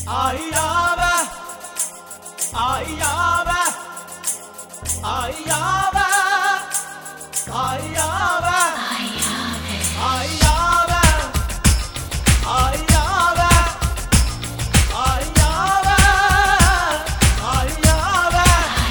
आई आवे, आई आवे, आई आवे, आई आवे, आई आवे, आई आवे, आई आवे, आई आवे।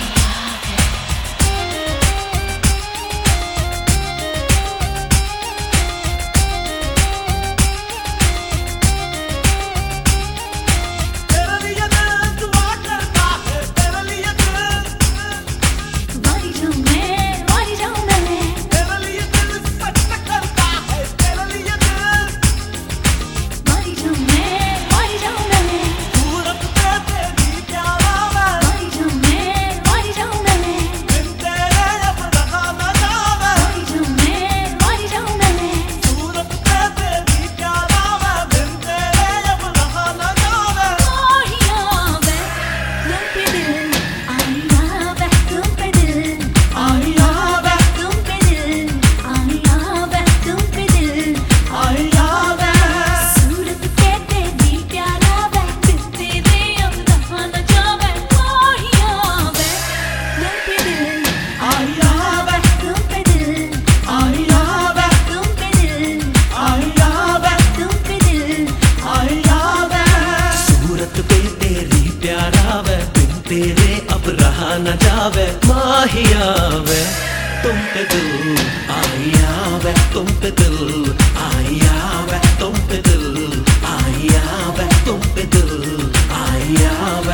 तेरे लिए दिल दुआ करता है, तेरे लिए दिल वारी जाऊं मैं तेरे लिए दिल सच करता है, तेरे लिए दिल वारी जाऊं मैं सूरत पे तेरी प्यारा मैं वारी जाऊं मैं बिन तेरे अब रहा न जावे। वारी जाऊं मैं सूरत पे तेरी प्यारा मैं बिन तेरे अब रहा न जावे। माहिया वे तुम पे दिल आया वे तुम पे दिल आई आवे, तुम पे दिल आया वे तुम पे दिल आई आवे, सूरत पे तेरी प्यारा वे दिल तेरे अब रहा न जावे। माहिया वे तुम पे दिल आई आवे, तुम पे दिल आई आवे, तुम पे दिल आई आवे, तुम पे दिल आई आवे। सूरत पे तेरी प्यारा वे बिन तेरे अब रहा न जावे। माहिया वे तुम पे दिल आई आवे, तुम पे दिल आई आवे, तुम पे दिल आई आवे, तुम पे दिल आई आवे।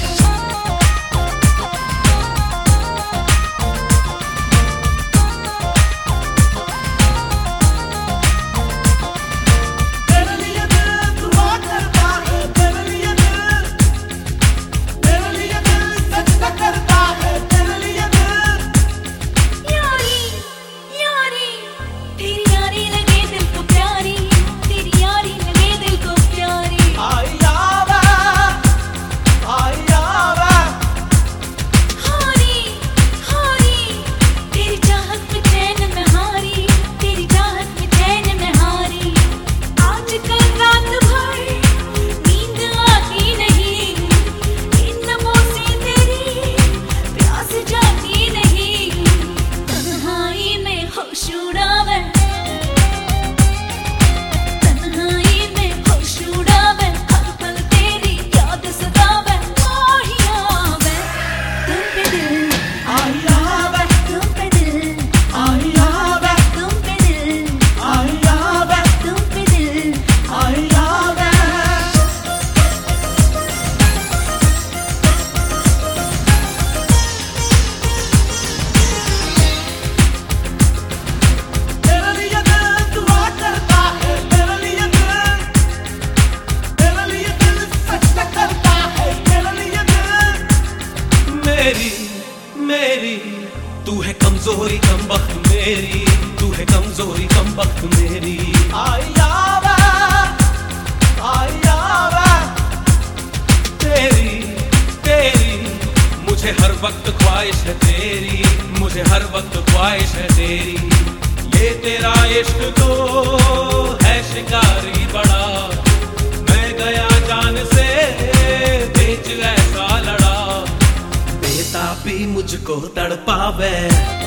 तेरे लिए दिल दुआ करता है, तेरे लिए दिल सजदा करता है, तेरे लिए दिल यारी यारी तेरी यारी लगे दिल को प्यारी तेरी यारी लगे दिल को प्यारी आई आवे, आई आवे, हारी हारी तेरी चाहत में चैन में हारी तेरी चाहत में चैन में हारी आजकल रात भर नींद आती नहीं इन नमों से तेरी प्यास जाती नहीं तन्हाई में होश उड़ावे तन्हाई में होश उड़ावे हर पल तेरी याद सतावे माहिया वे तुम पे दिल आई आवे, तुम पे दिल आई आवे, तुम पे दिल आई आवे, तुम पे दिल आई आवे। तेरे लिए दिल दुआ करता है, तेरे लिए दिल सजदा करता है, तेरे लिए दिल मेरी मेरी तू है कमजोरी कम वक्त मेरी, तू है कमजोरी कम वक्त मेरी। आई आवे, आई आवे, तेरी तेरी मुझे हर वक्त ख्वाहिश है तेरी, मुझे हर वक्त ख्वाहिश है तेरी। ये तेरा इश्क तो है शिकारी बड़ा, मैं गया जान से बेच ऐसा लड़ा, बेताबी मुझको तड़पावे।